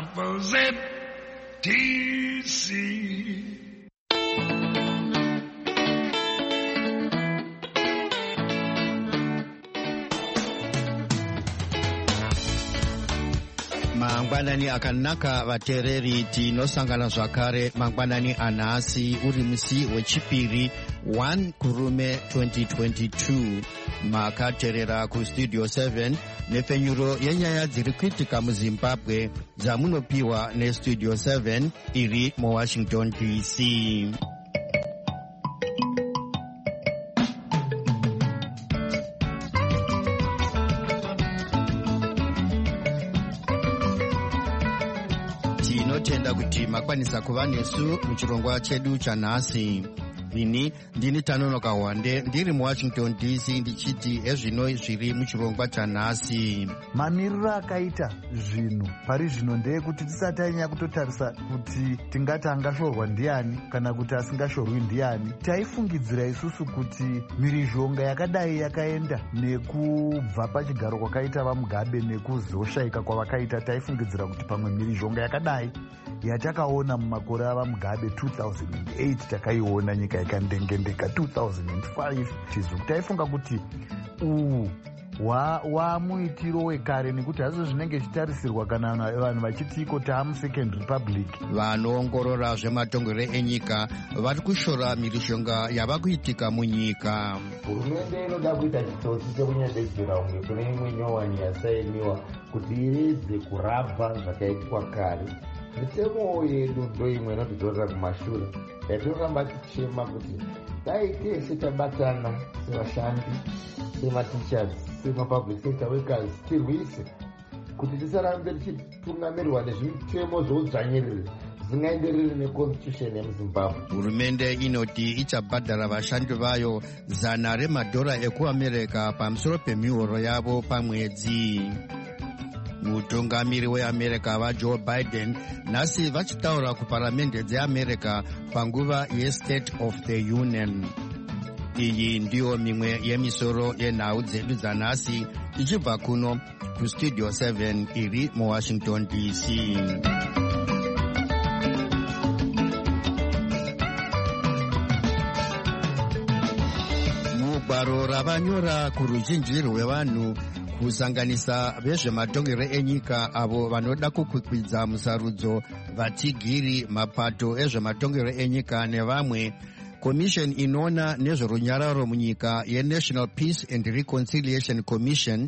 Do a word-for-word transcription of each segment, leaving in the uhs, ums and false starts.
Opposite T C. Mangwanani akanaka vatereri tinosangana zvakare mangwanani anhasi uri musi wechipiri first Kurume twenty twenty-two. Makaterera kustudio seven nepfenyuro yenyaya dziri kuitika muZimbabwe dzamunopiwa nestudio seven iri muWashington D C. Tinotenda kuti makwanisa kuva nesu muchirongwa chedu chanhasi. Ini ndini Tanonoka Wande ndiri muWashington D C ndichiti ezvino zviri muchirongwa chanhasi. Mamiriro akaita zvinhu pari zvino ndeyekuti tisati tanyanya kutotarisa kuti tingati angashorwa ndiani kana kuti asingashorwi ndiani. Taifungidzira isusu kuti mhirizhonga yakadai yakaenda nekubva pachigaro kwakaita vaMugabe nekuzoshaika kwavakaita, taifungidzira kuti pamwe mhirizhonga yakadai yatakaona mumakore avaMugabe two thousand eight takaiona nyika ikandengendeka two thousand five. Tizo taifunga kuti uhu wamuitiro wa wekare nekuti hazvo zvinenge zvichitarisirwa kana vanhu vachitiko taamu second republic. Vanoongorora zvematongerwo enyika vari kushora mhirizhonga yava kuitika munyika. Hurumende inoda kuita chitsotsi chekunyadzedzera umwe kune imwe nyowani yasainiwa kuti iredze kurabha zvakaitwa kare. Mitemo yedu ndo imwe inotidzorera kumashure yatoramba tichema kuti dai teshe tabatana sevashandi, sematichers, semapublic sector workers tirwise kuti tisarambe tichitungamirwa nezvitemo zvoudzvanyiriri zvingaenderere neconstitution yemuZimbabwe. Hurumende inoti ichabhadhara vashandi vayo zana remadhora ekuAmerica pamusoro pemihoro yavo pamwedzi. Mutungamiri weAmerica vaJoe Biden nhasi vachitaura kuparamende dzeAmerica panguva yeState of the Union. Iyi ndiyo mimwe yemisoro yenhau dzedu dzanhasi ichibva kuno kustudio seven iri muWashington D C. Mugwaro ravanyora kuruzhinji rwevanhu kusanganisa vezvematongerwo enyika avo vanoda kukwikwidza musarudzo, vatigiri, mapato ezvematongerwo enyika nevamwe, Commission inoona nezverunyararo munyika yeNational Peace and Reconciliation Commission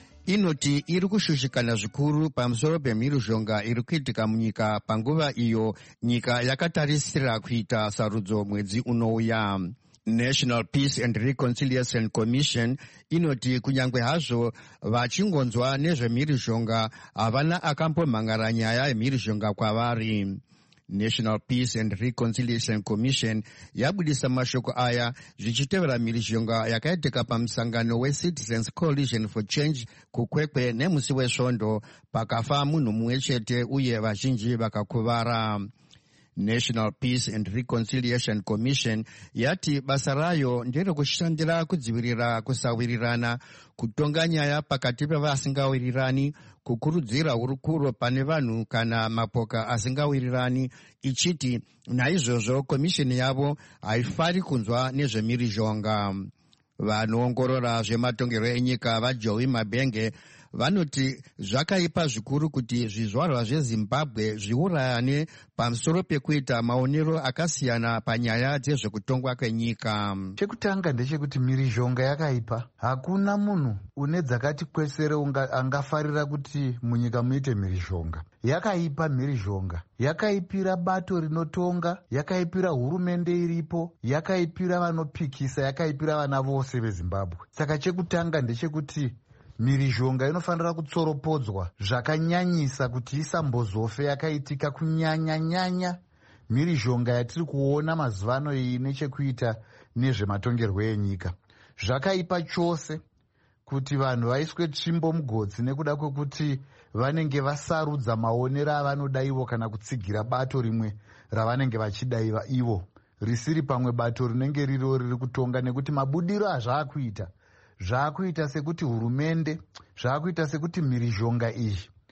inoti iri kushushikana zvikuru pamusoro pemhirizhonga iri kuitika munyika panguva iyo nyika yakatarisira kuita sarudzo mwedzi unouya. National Peace and Reconciliation Commission inoti kunyange hazvo vachingonzwa nezvemhirizhonga havana akambomhangara nyaya yemhirizhonga kwavari. National Peace and Reconciliation Commission yabudisa mashoko aya zvichitevera mhirizhonga yakaitika pamusangano weCitizens Coalition for Change kukwekwe nemusi wesvondo pakafa munhu mumwe chete uye vazhinji vakakuvara. National Peace and Reconciliation Commission yati basa rayo nderekushandira kudzivirira kusawirirana, kutonga nyaya pakati pevasingawirirani, kukurudzira hurukuro pane vanhu kana mapoka asingawirirani, ichiti naizvozvo komishini yavo haifari kunzwa nezvemhirizhonga. Vanoongorora zvematongerwo enyika vaJoey Mabenge vanoti zvakaipa zvikuru kuti zvizvarwa zveZimbabwe zviurayane pamusoro pekuita maonero akasiyana panyaya dzezvekutongwa kwenyika. Chekutanga ndechekuti mhirizhonga yakaipa. Hakuna munhu une dzakati kwesere angafarira kuti munyika muite mhirizhonga. Yakaipa mhirizhonga. Yakaipira bato rinotonga, yakaipira hurumende iripo, yakaipira vanopikisa, yakaipira vana vose veZimbabwe. Saka chekutanga ndechekuti mhirizhonga inofanira kutsoropodzwa zvakanyanyisa kuti isambozofe yakaitika kunyanya-nyanya mhirizhonga yatiri kuona mazuva ano iyi nechekuita nezvematongerwo enyika. Zvakaipa chose kuti vanhu vaiswe tsvimbo mugodzi nekuda kwekuti vanenge vasarudza maonero avanoda ivo kana kutsigira bato rimwe ravanenge vachida ivo risiri pamwe bato rinenge riro riri kutonga, nekuti mabudiro azvaakuita zvaakuita sekuti hurumende, zvaakuita sekuti mhirizhonga iyi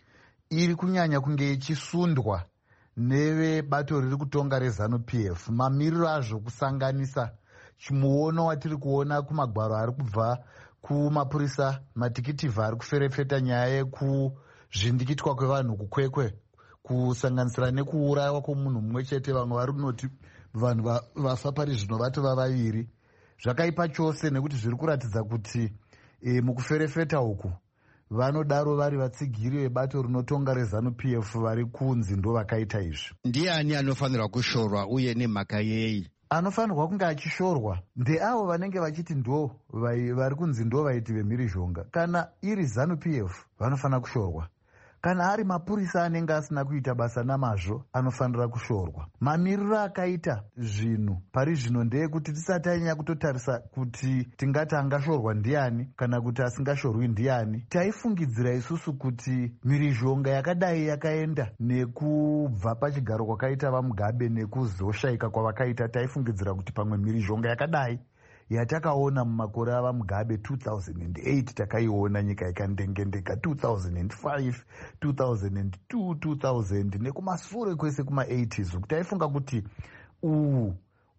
iri kunyanya kunge ichisundwa nevebato riri kutonga rezanu P F. Mamiriro azvo kusanganisa chimuono watiri kuona kumagwaro ari kubva kumapurisa matikitivha ari kuferefeta nyaya yekuzvindikitwa kwevanhu kukwekwe, kusanganisira nekuurayiwa kwomunhu mumwe chete. Vamwe vari kunoti vanhu vafa pari zvino vatova vaviri. Zvakaipa chose nekuti zviri kuratidza kuti e, mukuferefeta uku vanodaro vari vatsigiri vebato rinotonga rezanu P F vari kunzi ndo vakaita izvi. Ndiani anofanirwa kushorwa uye nemhaka yei? Anofanirwa kunge achishorwa ndeavo vanenge vachiti ndo vari kunzi ndo vaiti vemhirizhonga. Kana iri zanu P F vanofanira kushorwa. Kana ari mapurisa anenge asina kuita basa namazvo anofanira kushorwa. Mamiriro akaita zvinhu pari zvino ndeyekuti tisati tanyanya kutotarisa kuti tingati angashorwa ndiani kana kuti asingashorwi ndiani. Taifungidzira isusu kuti mhirizhonga yakadai yakaenda nekubva pachigaro kwakaita vaMugabe nekuzoshayika kwavakaita, taifungidzira kuti pamwe mhirizhonga yakadai yatakaona mumakore ava Mugabe two thousand eight takaiona nyika ikandengendeka two thousand five, two thousand two, two thousand nekumashure kwese kuma-eighties. Taifunga kuti uhu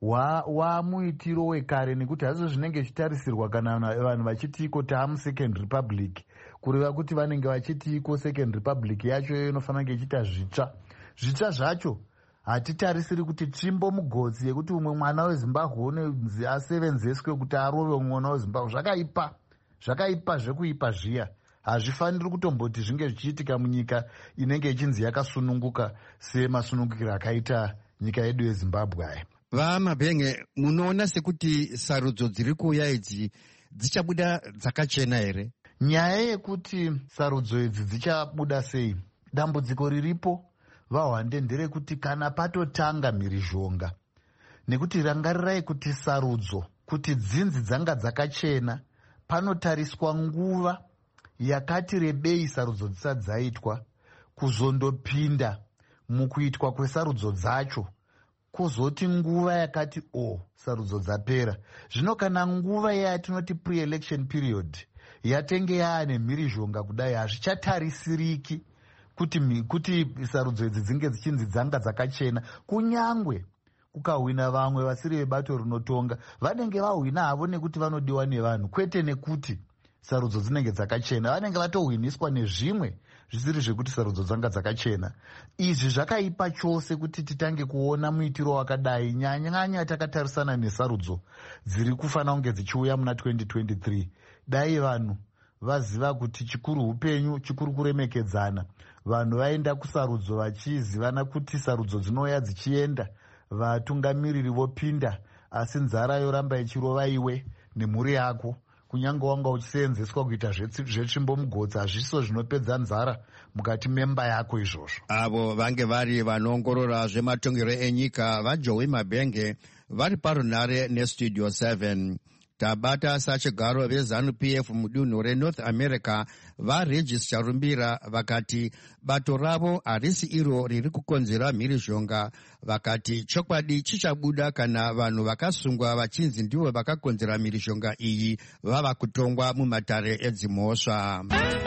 wamuitiro wekare, nekuti hazvo zvinenge zvichitarisirwa kana vanhu vachitiko taamu second republic, kureva kuti vanenge vachitiko second republic yacho iyo inofanira kunge ichiita zvitsva. Zvitsva zvacho hatitarisiri kuti tsvimbo mugotsi yekuti umwe mwana weZimbabwe unonzi asevenzeswe kuti arove umwe mwana weZimbabwe. Zvakaipa, zvakaipa zvekuipa zviya. Hazvifaniri kutomboti zvinge zvichiitika munyika inenge ichinzi yakasununguka semasunungukiro akaita nyika yedu yeZimbabwe aya. VaMabhenge, munoona sekuti sarudzo dziri kuuya idzi dzichabuda dzakachena here? Nyaya yekuti sarudzo idzi dzichabuda sei, dambudziko riripo vahwande nderekuti kana patotanga mhirizhonga, nekuti rangarirai kuti sarudzo kuti dzinzi dzanga dzakachena panotariswa nguva yakati rebei sarudzo dzisati dzaitwa, kuzondopinda mukuitwa kwesarudzo dzacho, kuzoti nguva yakati o sarudzo dzapera. Zvino kana nguva yatinoti pre-election period yatenge yaane mhirizhonga kudai, hazvichatarisiriki kuti kuti sarudzo idzi dzinge dzichinzi dzanga dzakachena. Kunyangwe kukahwina vamwe vasiri vebato rinotonga, vanenge vahwina havo nekuti vanodiwa nevanhu, kwete nekuti sarudzo dzinenge dzakachena. Vanenge vatohwiniswa nezvimwe zvisiri zvekuti sarudzo dzanga dzakachena. Izvi zvakaipa chose kuti titange kuona muitiro wakadai, nyanyanya takatarisana nesarudzo dziri kufanira kunge dzichiuya muna twenty twenty-three. Dai vanhu vaziva kuti chikuru upenyu, chikuru kuremekedzana, vanhu vaenda kusarudzo vachizivana kuti sarudzo dzinouya dzichienda, vatungamiriri vopinda, asi nzara yoramba ichirova iwe nemhuri yako. Kunyange wanga uchiseenzeswa kuita zvetsvimbo mugotsi, hazviso zvinopedza nzara mukati memba yako izvozvo. Avo vange vari vanoongorora zvematongero enyika vaJoey Mabhenge vari parunare nestudio seven. Tabata sachigaro vezanu P F mudunhu reNorth America vaRegis Charumbira vakati bato ravo harisi iro riri kukonzera mhirizhonga. Vakati chokwadi chichabuda kana vanhu vakasungwa vachinzi ndivo vakakonzera mhirizhonga iyi vava kutongwa mumatare edzimhosva.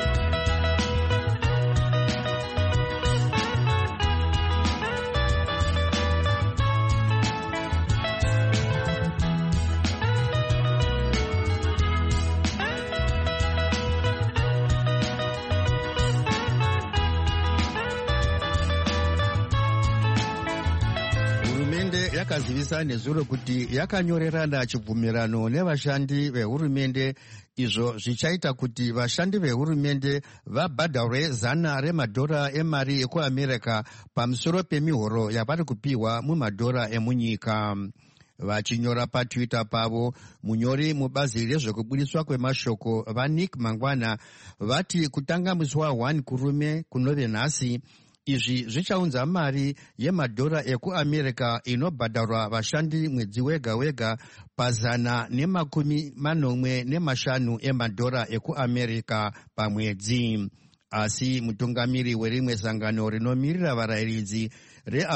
Yakazivisa nezuro kuti yakanyorerana chibvumirano nevashandi vehurumende, izvo zvichaita kuti vashandi vehurumende vabhadharwe zana remadhora emari ekuAmerica pamusoro pemihoro yavari kupiwa mumadhora emunyika. Vachinyora paTwitter pavo, munyori mubazi rezvekubudiswa kwemashoko vaNick Mangwana vati kutanga musi wa1 kurume kunove nhasi, izvi zvichaunza mari yemadhora ekuAmerica inobhadharwa vashandi mwedzi wega wega pazana nemakumi manomwe nemashanu emadhora ekuAmerica pamwedzi. Asi mutungamiri werimwe sangano rinomirira varayiridzi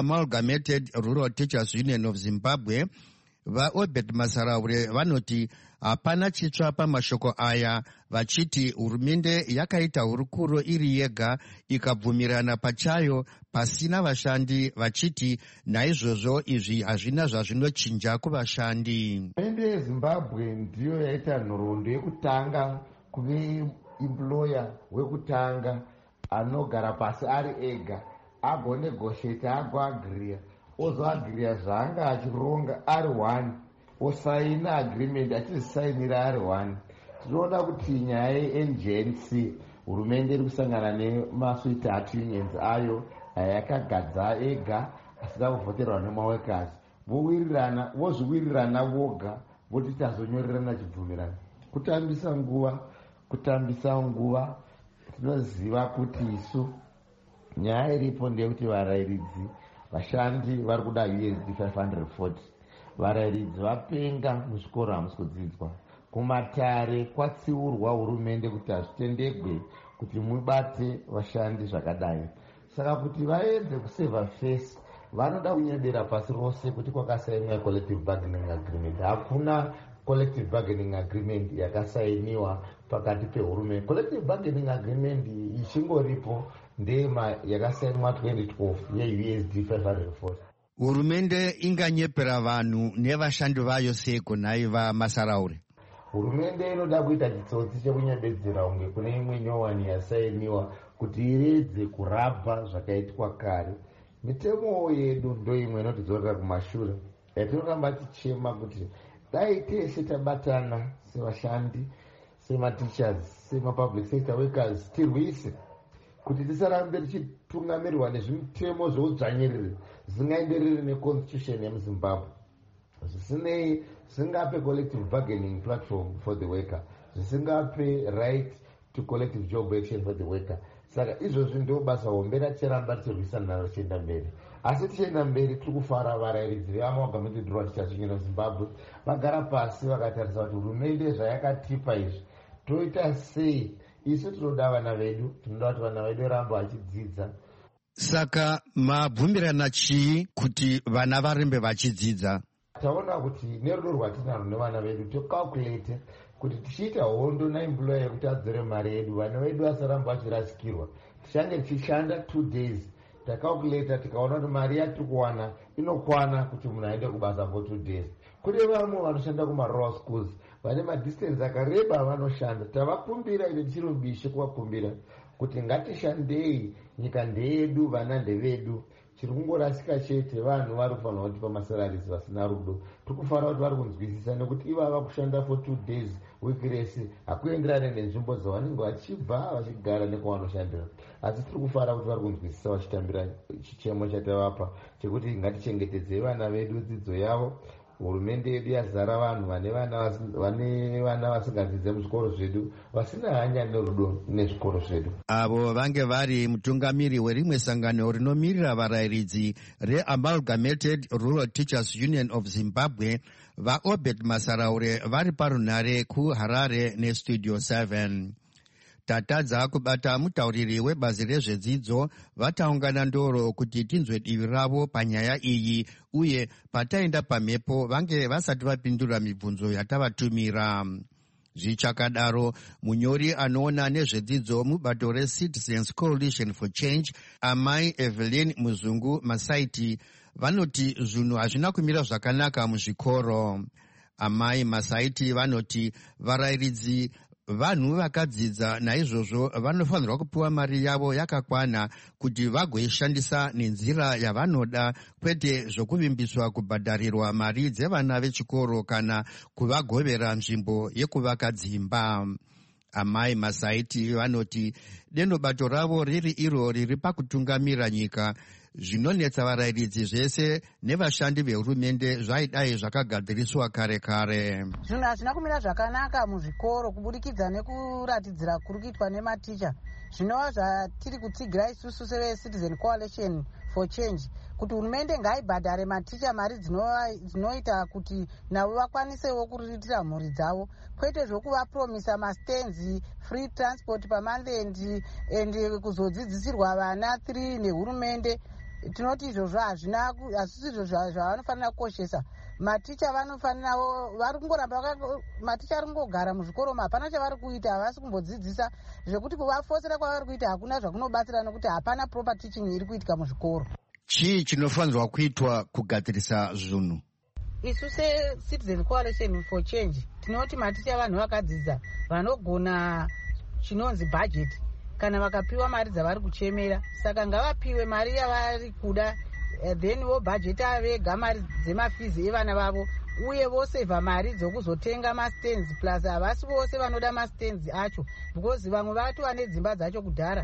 reAmalgamated Rural Teachers Union of Zimbabwe, vaObert Masaraure vanoti hapana chitsva pamashoko aya, vachiti hurumende yakaita hurukuro iri yega ikabvumirana pachayo pasina vashandi, vachiti naizvozvo izvi hazvina zvazvinochinja kuvashandi. Hurumende yeZimbabwe ndiyo yaita nhoroondo yekutanga kuve employer wekutanga anogara pasi ari ega agonegosheta agoagiriya ozoagiriya zvaanga achironga ari one osaina agreement achizisainira ari one. Tinoona kuti nyaya yeN G N C hurumende iri kusangana nemasweetheart unions ayo ayakagadza ega asina kuvhoterwa nemawekazi, vowirirana vozviwirirana voga voti tazonyorerana chibvumirano. Kutambisa nguva kutambisa nguva tinoziva kuti isu nyaya iripo ndeyekuti varayiridzi vashandi vari kuda U S D five hundred forty. Varayiridzi vapenga muzvikoro hamusi kudzidzwa, kumatare kwatsiurwa hurumende kuti hazvitendegwe kuti mubate vashandi zvakadai. Saka kuti vaedze kuseva face vanoda kunyebera pasi rose kuti kwakasainiwa collective bargaining agreement. Hakuna collective bargaining agreement yakasainiwa pakati pehurumende. Collective bargaining agreement ichingoripo ndema yakasainiwa twenty twelve ye U S D five hundred forty. Hurumende inganyepera vanhu nevashandi vayo seko naiva Masaraure. Hurumende inoda kuita chitsotsi chekunyebedzera unge kune imwe nyowani yasainiwa kuti iredze kurabha zvakaitwa kare. Mitemo yedu ndo imwe inotidzorera kumashure yatinoramba tichema kuti dai tese tabatana sevashandi, semateachers, semapublic sector workers tirwise kuti tisarambe tichitungamirirwa nezvitemo zveudzvanyiriri zvisingaenderere neconstitution yemuZimbabwe, zvisinei zvisingape collective bargaining platform for the worker, zvisingape right to collective job action for the worker. Saka izvozvi ndio basa hombe ratiramba tirwisana naro tichienda mberi. Asi tichienda mberi tiri kufara varayiridzi vemaorgamenti dhurwa tichasvinyira Zimbabwe vagara pasi vakatarisa kuti hurumende zvayakatipa izvi toita sei. Isu tinoda vana vedu, tinoda kuti vana vedu rambo vachidzidza. Saka mabvumirana chii kuti vana varembe vachidzidza? Taona kuti nerudo rwatinarwo nevana vedu tokalkulate kuti tichiita hondo naemployer yekuti adzore mari yedu, vana vedu vasaramba vachirasikirwa, tichange tichishanda two days. Takalkulata tikaona kuti mari yatiri kuwana inokwana kuti munhu aende kubasa for two days. Kune vamwe vanoshanda kuma-rural schools vane madistance akareba vanoshanda, tavakumbira ine tichiri mubishi kuvakumbira kuti ngatishandei, nyika ndeyedu, vana ndevedu. Chiri kungorasika chete vanhu vari kufanira kuti pamasararisi vasina rudo. Tiri kufanira kuti vari kunzwisisa nekuti ivo vava kushanda for two days weekiresi hakuenderane nenzvimbo dzavanenge vachibva vachigara nekwavanoshandira. Asi tiri kufanira kuti vari kunzwisisa vachitambira chichemo chatavapa chekuti ngatichengetedzei vana vedu dzidzo yavo. Hurumende yedu yazara vanhu vane vana vasingadzidze muzvikoro zvedu, vasina hanya nerudo nezvikoro zvedu. Avo vange vari mutungamiri werimwe sangano rinomirira varayiridzi reAmalgamated Rural Teachers Union of Zimbabwe, vaObed Masaraure vari parunhare kuHarare neStudio seven. Tatadza kubata mutauriri webazi rezvedzidzo vataungana ndoro kuti tinzwe divi ravo panyaya iyi, uye pataenda pamhepo vange vasati vapindura mibvunzo yatavatumira. Zvichakadaro, munyori anoona nezvedzidzo mubato reCitizens Coalition for Change, Amai Evelyn Muzungu Masaiti, vanoti zvinhu hazvina kumira zvakanaka muzvikoro. Amai Masaiti vanoti varayiridzi vanhu vakadzidza, naizvozvo vanofanirwa kupiwa mari yavo yakakwana kuti vagoishandisa nenzira yavanoda, kwete zvokuvimbiswa kubhadharirwa mari dzevana vechikoro kana kuvagovera nzvimbo yekuvaka dzimba. Amai Masaiti vanoti denobato ravo riri iro riri pakutungamira nyika, zvinonetsa varayiridzi zvese nevashandi vehurumende zvaidai zvakagadziriswa kare kare. Zvinhu hazvina kumira zvakanaka muzvikoro kubudikidza nekuratidzira kuri kuitwa nematicha. Zvinova zvatiri kutsigira isusu seveCitizen Coalition for Change kuti hurumende ngaibhadhare maticha mari dzinoita kuti navo vakwanisewo kuriritira mhuri dzavo, kwete zvokuvapromisa mastenzi, free transport pamonth and kuzodzidzisirwa vana three nehurumende. Tinoti izvozvo hazvina, hazvisizvo zvavanofanira kukoshesa. maticha vanofanirawo vari kungoramba maticha ari kungogara muzvikoro umu hapana chavari kuita, havasi kumbodzidzisa zvekuti kuvafosera kwavari kuita hakuna zvakunobatsira nokuti hapana proper teaching iri kuitika muzvikoro. Chii chinofanirwa kuitwa kugadzirisa zvinhu? Isu seCitizen Coalition for Change tinoti maticha vanhu vakadzidza vanogona chinonzi budget kana vakapiwa mari dzavari kuchemera, saka ngavapiwe mari yavari kuda, then vobhajeta vega mari dzemafizi evana vavo uye vosevha mari dzokuzotenga mastands, plus havasi vose vanoda mastands acho because vamwe vatova nedzimba dzacho kudhara.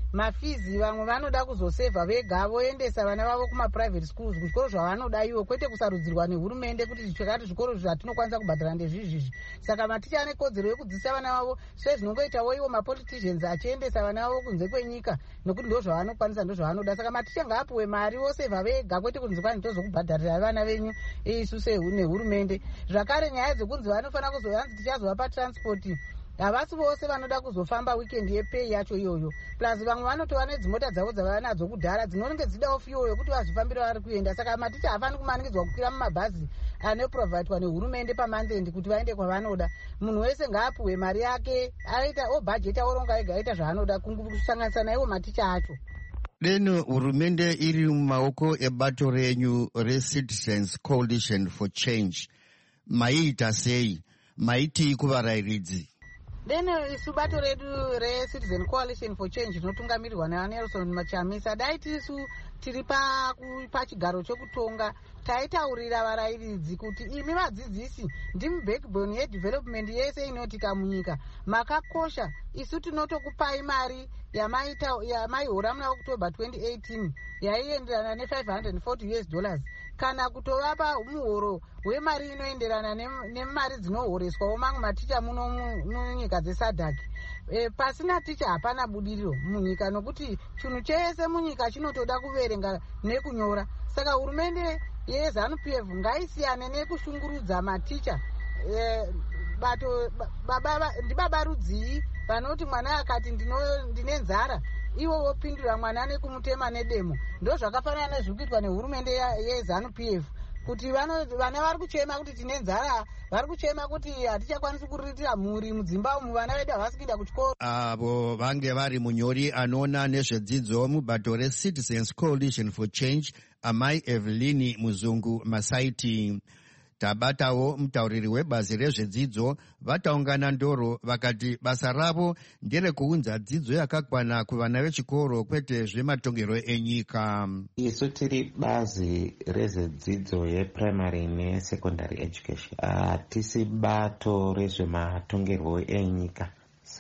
Mafizi vamwe vanoda kuzosevha vega voendesa vana vavo kumaprivate schools, kuzvikoro zvavanoda ivo, kwete kusarudzirwa nehurumende kuti chakati zvikoro zvatinokwanisa kubhadhara ndezvizvizvi. Saka maticha ane kodzero yekudzidzisa vana vavo sezvinongoitawo ivo mapoliticians achiendesa vana vavo kunze kwenyika, nokuti ndo zvavanokwanisa ndo zvavanoda. Saka maticha ngaapuwe mari vosevha vega, kwete kunzi kwani tozokubhadharira vana venyu isu nehurumende. Zvakare nyaya dzekunzi vanofanira kuzovanzi tichazovapa transport, havasi vose vanoda kuzofamba weekend yepei yacho iyoyo, plus vamwe vanotova nedzimota dzavo dzavanadzo kudhara dzinonge dzidawo fiyo yokuti vazvifambira vari kuenda. Saka maticha hafaniri kumanikidzwa kukwira mumabhazi anoprovaidwa nehurumende pamanzendi kuti vaende kwavanoda. Munhu wese ngaapuwe mari yake, aita obhajeta oronga ega aita zvaanoda kusanganisa naiwo maticha acho. Deno hurumende iri mumaoko ebato renyu reCitizens Coalition for Change, maiita sei? Maiti kuvarayiridzi? Deno isu bato redu reCitizen Coalition for Change inotungamirirwa naNelson Machamisa, dai tisu tiri pachigaro chokutonga taitaurira varayiridzi kuti imi vadzidzisi ndimi backbone yedevelopment yese inoitika munyika, makakosha. Isu tinotokupai mari yamaihora muna October twenty eighteen yaienderana ne-five hundred forty US dollars, kana kutovapa muhoro wemari inoenderana nemari dzinohoreswawo mamwe maticha muno munyika dzeSADC. E, pasina ticha hapana budiriro munyika, nokuti chinhu chese munyika chinotoda kuverenga nekunyora. Saka hurumende yeZANU P F ngaisiyane nekushungurudza maticha. E, bato baba ndibaba rudzii vanoti mwana akati ndine nzara, ivo vopindura mwana nekumutema nedemo. Ndo zvakafanana nezviri kuitwa nehurumende yeZANU P F, kuti vana vari kuchema kuti tine nzara, vari kuchema kuti hatichakwanisi kuriritira mhuri mudzimba umu, vana vedu havasi kuenda kuchikoro. Avo vange vari munyori anoona nezvedzidzo mubato reCitizens Coalition for Change, amai Evelyn Muzungu Masaiti. Tabatawo mutauriri webazi rezvedzidzo vataungana ndoro vakati basa ravo nderekuunza dzidzo yakakwana kuvana vechikoro kwete zvematongero enyika. Isu tiri bazi rezvedzidzo yeprimary nesecondary education, hatisi bato rezvematongerwo enyika.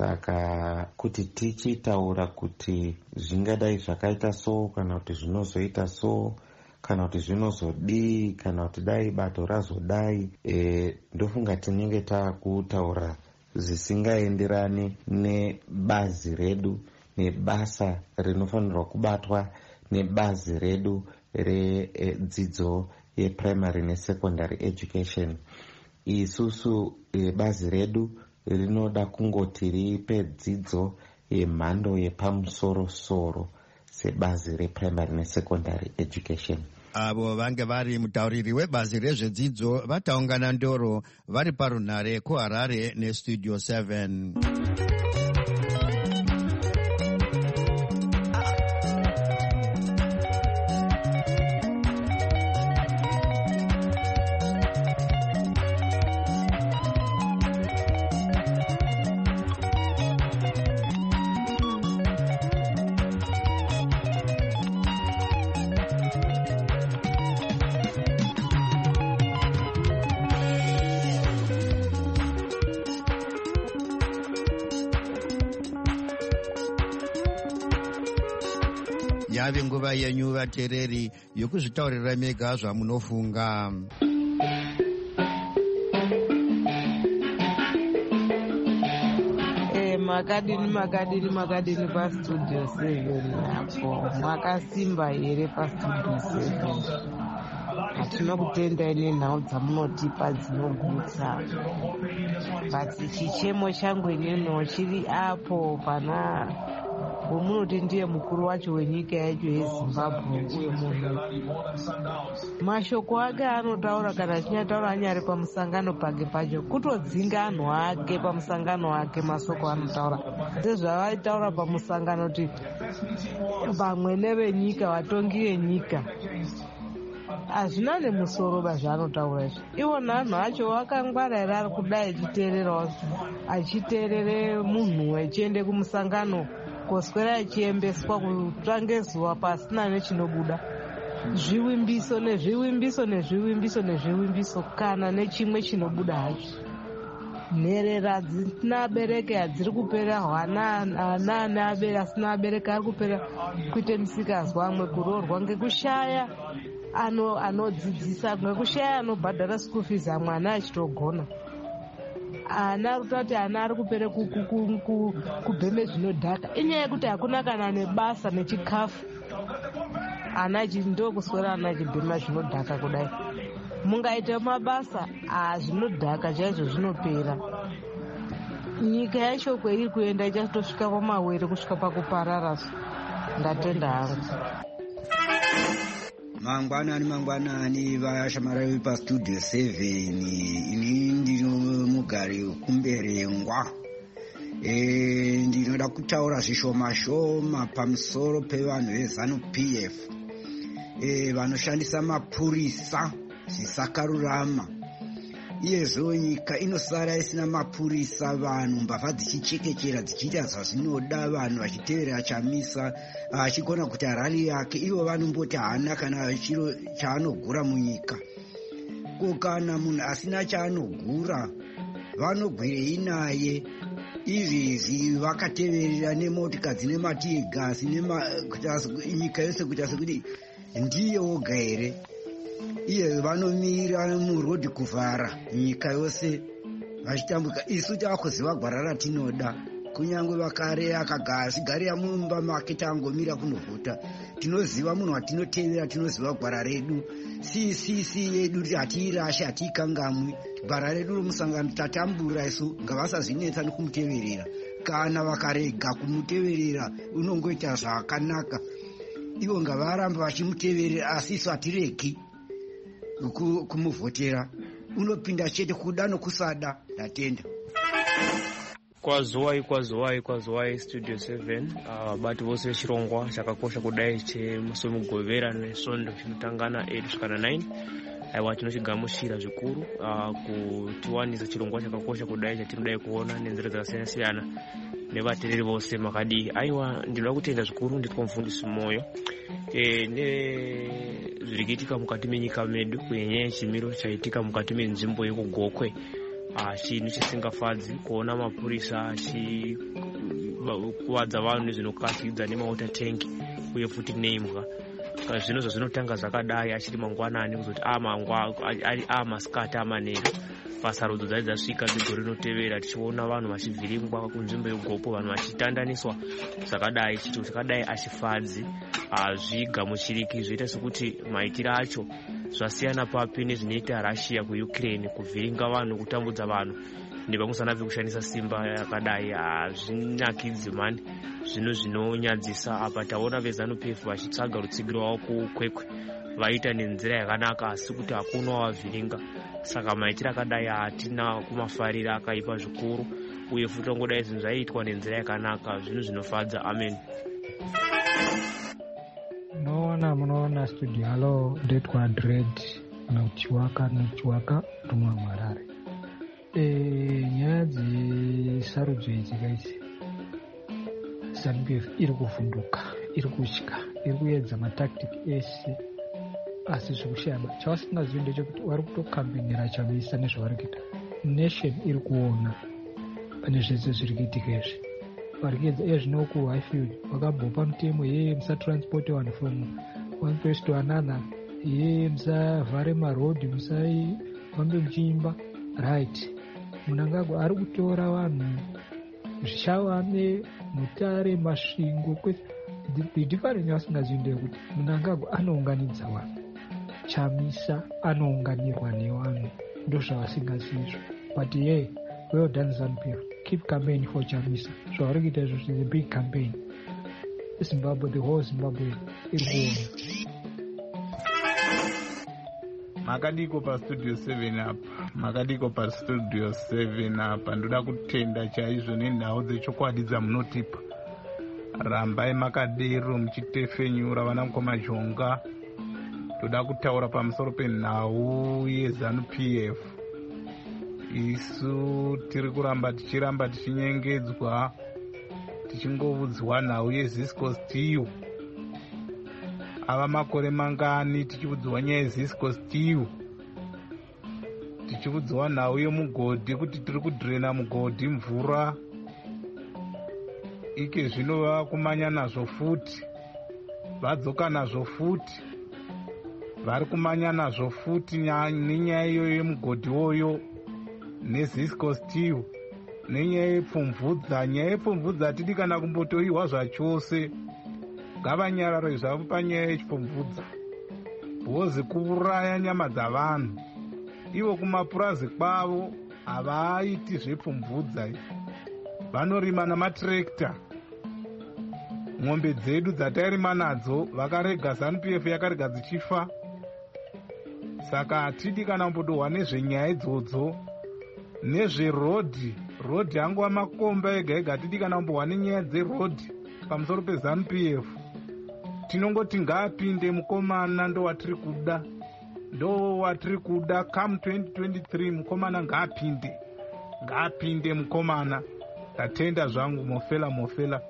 Saka kuti tichitaura kuti zvingadai zvakaita so kana kuti zvinozoita so kana kuti zvinozodii kana kuti dai bato razodai, e, ndofunga tinenge taakutaura zvisingaenderani nebazi redu nebasa rinofanirwa kubatwa nebazi redu redzidzo yeprimary nesecondary education. Isusu e, bazi redu rinoda kungoti ripe dzidzo yemhando yepamusoro-soro sebazi reprimary nesecondary education. Avo vange vari mutauriri webazi rezvedzidzo vataungana ndoro vari parunhare kuHarare neStudio seven. Yave nguva yenyu vateereri yokuzvitaurira mega zvamunofunga. Eh, makadini makadini makadini pastudio seven apo makasimba here pastudio seven. Hatina kutenda ine nhau dzamunotipa dzinogutsa, but chichemo changu ineno chiri apo pana womunoti ndiye mukuru wacho wenyika yacho yeZimbabwe. Uyo munhu mashoko ake anotaura kana achinyataura anyari pamusangano pake pacho kutodzinga anhu ake pamusangano ake. Masoko anotaura sezvavaitaura pamusangano kuti vamwe nevenyika vatongi venyika hazvina nemusoro bazvaanotaura izvi. Iwona anhu acho vakangwara here ari kudai achiteererawo achiteerere munhu achiende kumusangano koswera achiembeswa kutsva ngezuva pasina nechinobuda, zvivimbiso nezvivimbiso nezvivimbiso nezvivimbiso kana nechimwe chinobuda hacho. Nherera dzina abereki hadziri kupera, hwana ana ane abereki asina abereki ari kupera kuite misikazwa, amwe kuroorwa ngekushaya anodzidzisa, ngekushaya anobhadhara school fees, amwe ana achitogona. Ana ari kutoti ana ari kupere kubheme zvinodhaka inyaya yekuti hakuna kana nebasa nechikafu. Ana ndokuswera ana achibhema zvinodhaka kudai. Mungaite mabasa zvinodhaka chaizvo zvinopera. Nyika yacho kweiri kuenda ichatosvika pamawere kusvika pakuparara. Ndatenda hangu. Mangwanani mangwanani vashamari pastudio seven. Ini ndino mugari kumberengwa. E, ndinoda kutaura zvishoma shoma pamusoro pevanhu vezanu P F e, vanoshandisa mapurisa zvisakarurama. Iyezvo nyika inosara isina mapurisa, vanhu mbavha dzichichekechera dzichiita zvazvinoda, vanhu vachiteverera chamisa achigona kuti harari yake. Ivo vanomboti haana kana chiro chaanogura munyika. Ko kana munhu asina chaanogura vanogwirei naye. Izvi vakateverera nemotika dzine matigasi nyika yose kuita sekuti ndiye oga here. Iye vanomira murodhi kuvhara nyika yose vachitambuka. Isu tavakuziva gwara ratinoda, kunyange vakare akagazigarira mumba make tangomira kunovhota. Tinoziva munhu watinotevera, tinoziva gwara redu. Sisi yedu hatiirashe, hatiikangamwi. Gwara redu romusangano tatambura isu, ngavasazvinetsa nekumuteverera. Kana vakarega kumuteverera unongoita zvakanaka. Ivo ngavaramba vachimuteverera, asi isu hatiregi kumuvhotera. Unopinda chete kuda nokusada. Ndatenda. Kwazuwai kwazuwai kwazuwai studio seven. Vabati vose vechirongwa chakakosha kudai chemusomugovera nesvondo chinotangana eight kusvika nine. Aiwa tinochigamuchira zvikuru kutiwanisa chirongwa chakakosha kudai chatinodai kuona nenzira dzakasiyana siyana nevateereri vose makadii. Aiwa ndinoda kutenda zvikuru nditwa mufundisi moyo e, nezviri kuitika mukati menyika medu kunyanya yechimiro chaitika mukati menzvimbo yekugokwe. Chinhu chisingafadzi kuona mapurisa achikuvadza vanhu nezvinokasikidza nemauta tengi uye futi neimbwa. Zvino zvazvinotanga zvakadai achiri mangwanani kuzoti ari amasikati amanero pasarudzo dzai dzasvika dzigore rinotevera tichiona vanhu vachivhiringwa kunzvimbo yegopo, vanhu vachitandaniswa zvakadai. Chito chakadai achifadzi hazvigamuchiriki. Zvoita sekuti maitiro acho zvasiyana papi nezvinoita Russia kuUkraine, kuvhiringa vanhu, kutambudza vanhu nepamusanapi kushandisa simba yakadai. Hazvinakidzi mani, zvinhu zvinonyadzisa. Apa taona vezanu P F vachitsvaga rutsigiro wavo kukwekwe, vaita nenzira yakanaka, asi kuti hakuna wavhiringa. Saka maitiro akadai hatina kumafarira, akaipa zvikuru, uye futi ongodai zvinhu zvaiitwa nenzira yakanaka, zvinhu zvinofadza. Amen. Munoona munoona studio. Halo, ndetwa Dread nochiwaka nochiwaka rumwa Mharare. Eh, nyaya dzesarudzo idzi guys, zanu P F iri kuvhunduka, iri kutya, iri kuedza matactic ese, asi zvekushaba chavasingazivi ndechekuti vari kutokambenera chamisa nezvavari kuita. Nation iri kuona pane zvese zviri kuitika izvi. Vari kuedza iye zvino kuHighfield vakabhopa mutemo, yeye musatransporte vanhu from one place to another, yeye musavhare marodhi, musafambe muchiimba. Right, Mnangagwa ari kutora vanhu zvishavane mutare masvingo kwese. The difference vasingazivi ndeyekuti Mnangagwa anounganidza vanhu, chamisa anounganirwa nevanhu, ndo zvavasingazizvo. But yeah, well done ZANU-P F, keep campaign for chamisa. Zvavari kuita izvo is a big campaign. Zimbabwe, the whole Zimbabwe iri kuona. Makadiko pa studio seven apa, makadiko pa studio seven apa, ndoda kutenda chaizvo nenhau dzechokwadi dzamunotipa. Rambai makadero muchitefenyura vana mukoma Zhonga. Toda kutaura pamusoro penhau yeZANU P F. Isu tiri kuramba tichiramba tichinyengedzwa, tichingovudzwa nhau yeZisco Steel. Ava makore mangani tichiudzwa nyaya yeZisco Steel, tichiudzwa nhau yemugodhi kuti tiri kudhirena mugodhi mvura. Ike zvino vava kumanya nazvo futi, vadzoka nazvo futi, vari kumanya nazvo futi nenyaya iyoyo yemugodhi woyo neZisco Steel, nenyaya yepfumvudza. Nyaya yepfumvudza hatidi kana kumbotoiwa zvachose. Ngavanyarare zvavo panyaya yechipfumvudza, bhozi kuuraya nyama dzavanhu. Ivo kumapurazi kwavo havaiti zvepfumvudza, vanorima namatractor. Mwombe dzedu dzatairima nadzo vakarega, ZANU P F yakarega dzichifa. Saka hatidi kana kumbodohwa nezvenyaya idzodzo, nezverodhi. Rodhi angova makomba ega ega, hatidi kana kumbohwa nenyaya dzerodhi pamusoro peZANU P F. Tinongoti ngaapinde mukomana, ndo watiri kuda, ndo watiri kuda. Come twenty twenty-three mukomana ngaapinde, ngaapinde mukomana. Tatenda zvangu, mofela mofela.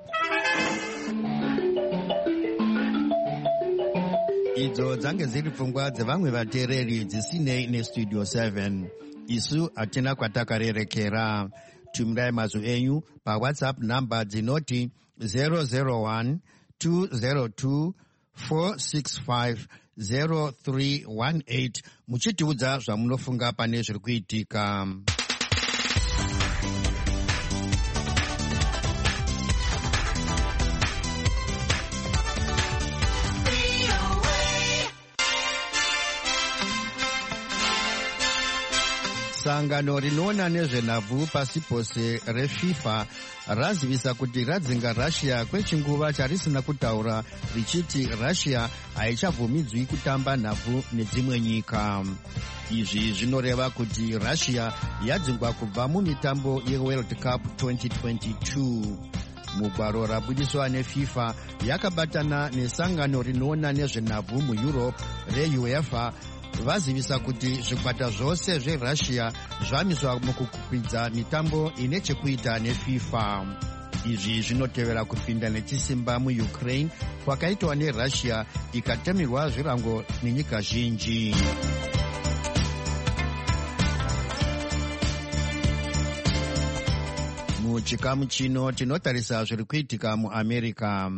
Idzo dzange dziri pfungwa dzevamwe vateereri dzisinei nestudio seven. Isu hatina kwatakarerekera. Tumirai mazwi enyu paWhatsApp namba dzinoti zero zero one two zero two four six five zero three one eight muchitiudza zvamunofunga pane zviri kuitika. Sangano rinoona nezvenhabvu pasi pose reFIFA razivisa kuti radzinga Russia kwechinguva charisina kutaura, richiti Russia haichabvumidzwi kutamba nhabvu nedzimwe nyika. Izvi zvinoreva kuti Russia yadzingwa kubva mumitambo yeWorld Cup twenty twenty-two. Mugwaro rabudiswa neFIFA yakabatana nesangano rinoona nezvenhabvu muEurope reUEFA vazivisa kuti zvikwata zvose zveRussia zvamiswa mukukwidza mitambo ine chekuita neFIFA. Izvi zvinotevera kupinda nechisimba muUkraine kwakaitwa neRussia ikatemirwa zvirango nenyika zhinji. Muchikamu chino tinotarisa zviri kuitika muAmerica.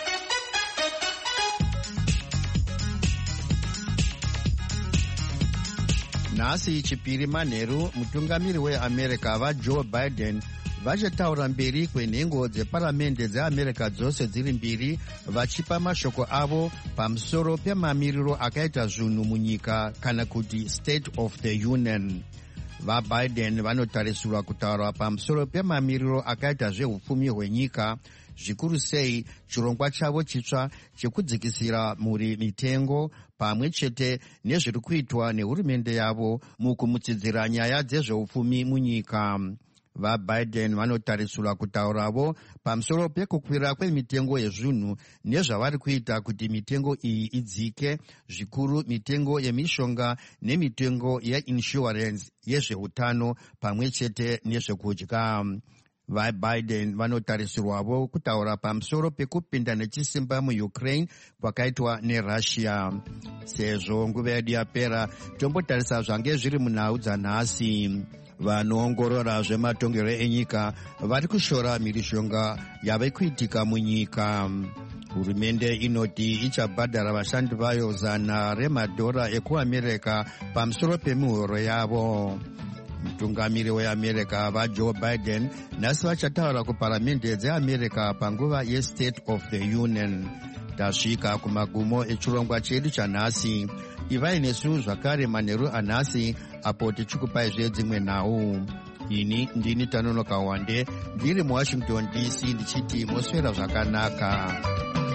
Nhasi chipiri manheru mutungamiri weAmerica vaJoe Biden vachataura mberi kwenhengo dzeparamende dzeAmerica dzose dziri mbiri vachipa mashoko avo pamusoro pemamiriro akaita zvinhu munyika kana kuti State of the Union. VaBiden vanotarisirwa kutaura pamusoro pemamiriro akaita zveupfumi hwenyika, zvikuru sei chirongwa chavo chitsva chekudzikisira muri mitengo pamwe chete nezviri kuitwa nehurumende yavo mukumutsidzira nyaya dzezveupfumi munyika. VaBiden vanotarisirwa kutauravo pamusoro pekukwira kwemitengo yezvinhu nezvavari kuita kuti mitengo iyi idzike, zvikuru mitengo yemishonga nemitengo yeinsurance yezveutano pamwe chete nezvekudya. VaBiden vanotarisirwavo kutaura pamusoro pekupinda nechisimba muUkraine kwakaitwa neRussia. Sezvo nguva yedu yapera, tombotarisa zvange zviri munhau dzanhasi. Vanoongorora zvematongero enyika vari kushora mhirizhonga yave kuitika munyika. Hurumende inoti ichabhadhara vashandi vayo zana remadhora ekuAmerica pamusoro pemihoro yavo. Mutungamiri weAmerica vaJoe Biden nhasi vachataura kuparamende dzeAmerica panguva yeState of the Union. Tasvika kumagumo echirongwa chedu chanhasi. Ivai nesu zvakare manheru anhasi apo tichikupai zvedzimwe nhau. Ini ndini Tanonoka Wande ndiri muWashington D C ndichiti moswera zvakanaka.